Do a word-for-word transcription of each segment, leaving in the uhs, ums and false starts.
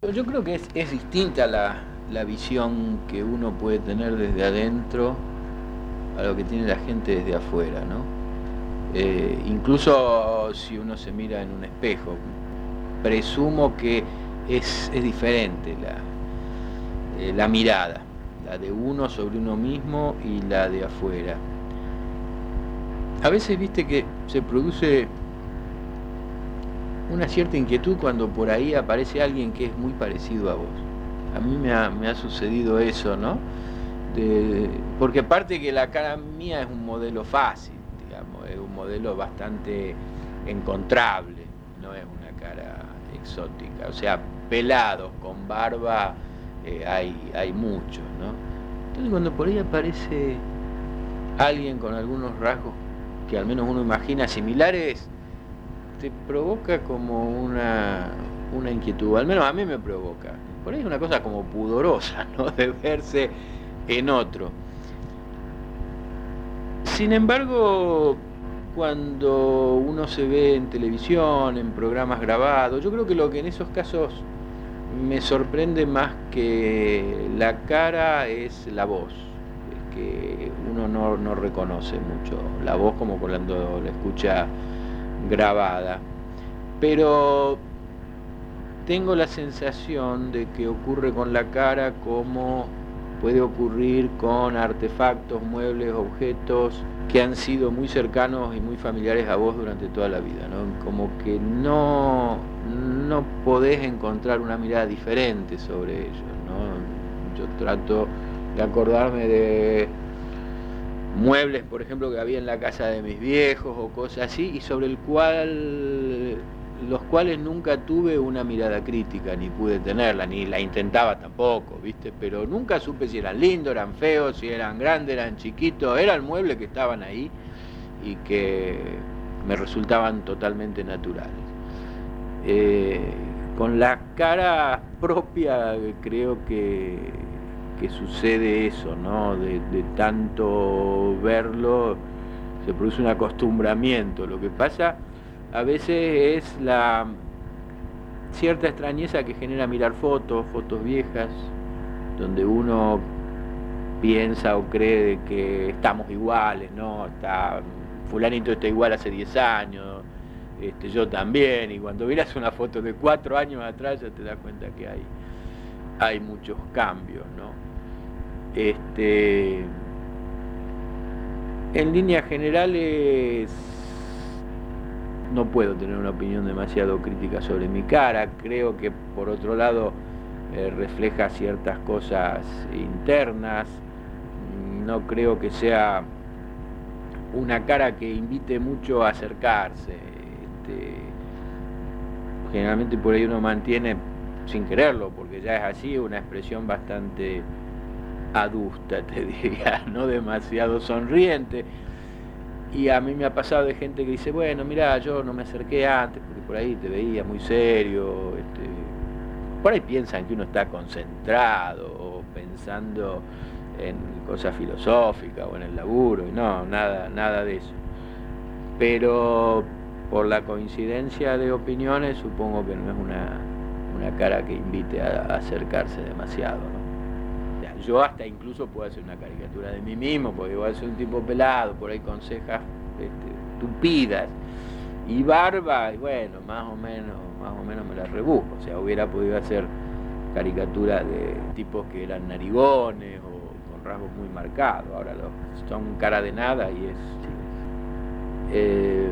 Yo creo que es, es distinta la, la visión que uno puede tener desde adentro a lo que tiene la gente desde afuera, ¿no? Eh, incluso si uno se mira en un espejo, presumo que es, es diferente la, eh, la mirada, la de uno sobre uno mismo y la de afuera. A veces viste que se produce una cierta inquietud cuando por ahí aparece alguien que es muy parecido a vos. A mí me ha, me ha sucedido eso, ¿no? De, porque aparte que la cara mía es un modelo fácil, digamos, es un modelo bastante encontrable, no es una cara exótica. O sea, pelados, con barba, eh, hay, hay muchos, ¿no? Entonces cuando por ahí aparece alguien con algunos rasgos que al menos uno imagina similares, te provoca como una, una inquietud, al menos a mí me provoca. Por ahí es una cosa como pudorosa, ¿no? De verse en otro. Sin embargo, cuando uno se ve en televisión, en programas grabados, yo creo que lo que en esos casos me sorprende más que la cara es la voz, es que uno no, no reconoce mucho la voz como cuando la escucha grabada, pero tengo la sensación de que ocurre con la cara como puede ocurrir con artefactos, muebles, objetos que han sido muy cercanos y muy familiares a vos durante toda la vida, ¿no? Como que no, no podés encontrar una mirada diferente sobre ellos, ¿no? Yo trato de acordarme de muebles, por ejemplo, que había en la casa de mis viejos o cosas así, y sobre el cual, los cuales nunca tuve una mirada crítica, ni pude tenerla, ni la intentaba tampoco, ¿viste? Pero nunca supe si eran lindos, eran feos, si eran grandes, eran chiquitos, eran muebles que estaban ahí y que me resultaban totalmente naturales. Eh, con la cara propia creo que que sucede eso, ¿no? De, de tanto verlo se produce un acostumbramiento. Lo que pasa a veces es la cierta extrañeza que genera mirar fotos, fotos viejas, donde uno piensa o cree de que estamos iguales, ¿no? Está, fulanito está igual hace diez años, este, yo también, y cuando miras una foto de cuatro años atrás ya te das cuenta que hay, hay muchos cambios, ¿no? Este, en líneas generales no puedo tener una opinión demasiado crítica sobre mi cara. Creo que por otro lado eh, refleja ciertas cosas internas. No creo que sea una cara que invite mucho a acercarse. Este, generalmente por ahí uno mantiene, sin quererlo, porque ya es así, una expresión bastante adusta, te diría, no demasiado sonriente. Y a mí me ha pasado de gente que dice, bueno, mirá, yo no me acerqué antes porque por ahí te veía muy serio, este, por ahí piensan que uno está concentrado o pensando en cosas filosóficas o en el laburo, y no, nada, nada de eso. Pero por la coincidencia de opiniones supongo que no es una, una cara que invite a, a acercarse demasiado, ¿no? Yo hasta incluso puedo hacer una caricatura de mí mismo, porque voy a ser un tipo pelado, por ahí con cejas este, tupidas y barba, y bueno, más o menos, más o menos me la rebusco. O sea, hubiera podido hacer caricaturas de tipos que eran narigones o con rasgos muy marcados. Ahora los, son cara de nada y es... Eh,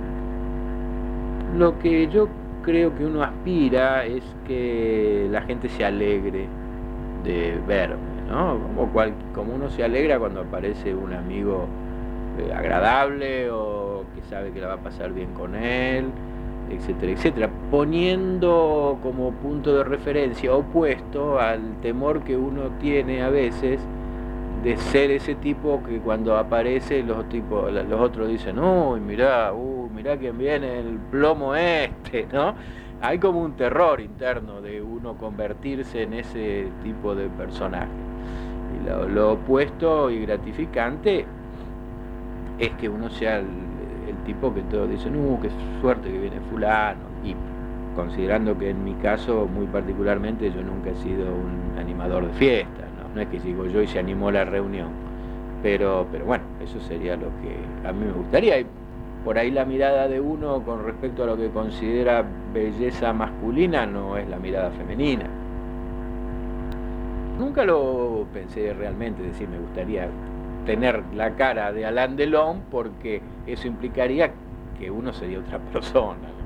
lo que yo creo que uno aspira es que la gente se alegre de verme, ¿no? Como, cual, como uno se alegra cuando aparece un amigo eh, agradable o que sabe que la va a pasar bien con él, etcétera, etcétera, poniendo como punto de referencia opuesto al temor que uno tiene a veces de ser ese tipo que cuando aparece los tipos, los otros dicen, uy, mirá, uy, mirá quién viene, el plomo este, ¿no? Hay como un terror interno de uno convertirse en ese tipo de personaje. Y lo, lo opuesto y gratificante es que uno sea el, el tipo que todos dicen, uh, qué suerte que viene fulano. Y considerando que en mi caso, muy particularmente, yo nunca he sido un animador de fiesta, no, no es que digo yo y se animó la reunión, pero, pero bueno, eso sería lo que a mí me gustaría. Y por ahí la mirada de uno con respecto a lo que considera belleza masculina no es la mirada femenina. Nunca lo pensé realmente, decir, me gustaría tener la cara de Alain Delon, porque eso implicaría que uno sería otra persona.